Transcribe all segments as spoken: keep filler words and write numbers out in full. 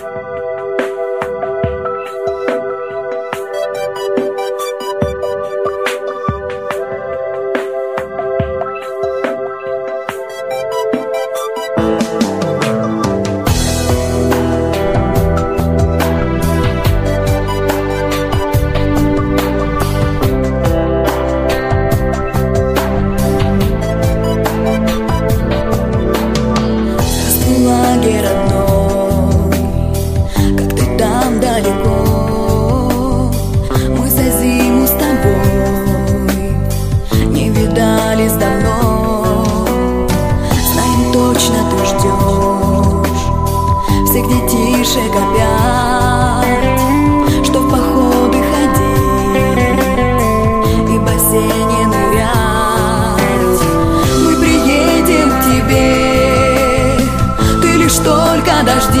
Всех детишек опять, что в походы ходить и в бассейне нырять. Мы приедем к тебе, ты лишь только дождись.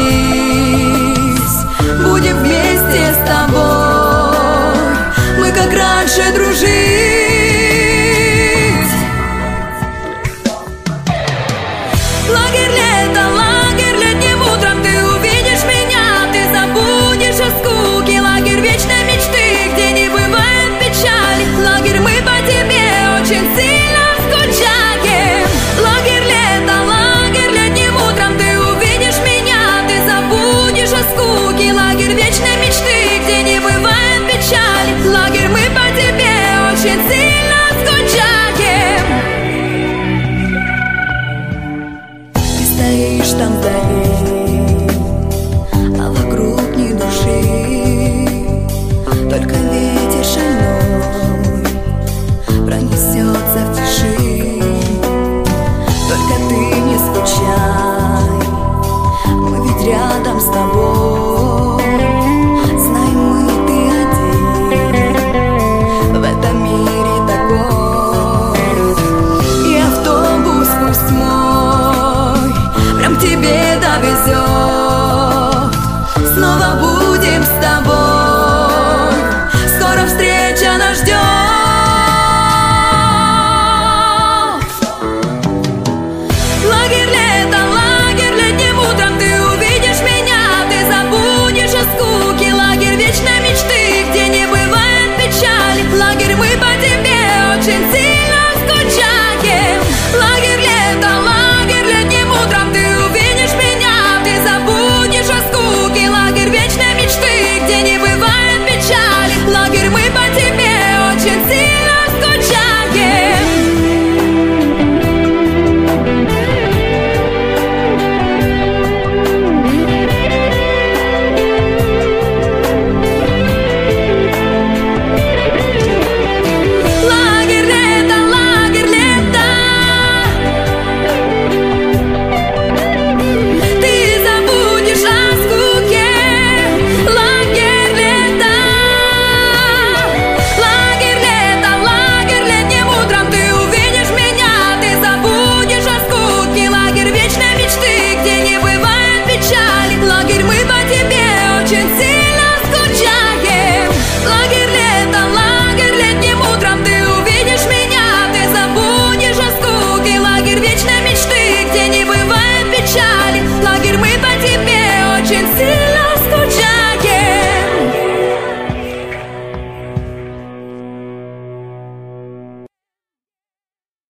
Будем вместе с тобой, мы как раньше дружить. Лагерь лето, лагерь летним утром ты увидишь меня, ты забудешь о скуке. Лагерь вечной мечты, где не бывает печали. Лагерь, мы по тебе очень сильно скучаем. Лагерь лето, лагерь летним утром ты увидишь меня, ты забудешь о скуке. Лагерь вечной мечты, где не бывает печали. Лагерь, мы по тебе очень сильно скучаем. Стоишь там вдали, а вокруг ни души, только ветер шальной пронесется в тиши. Только ты не скучай, мы ведь рядом с тобой.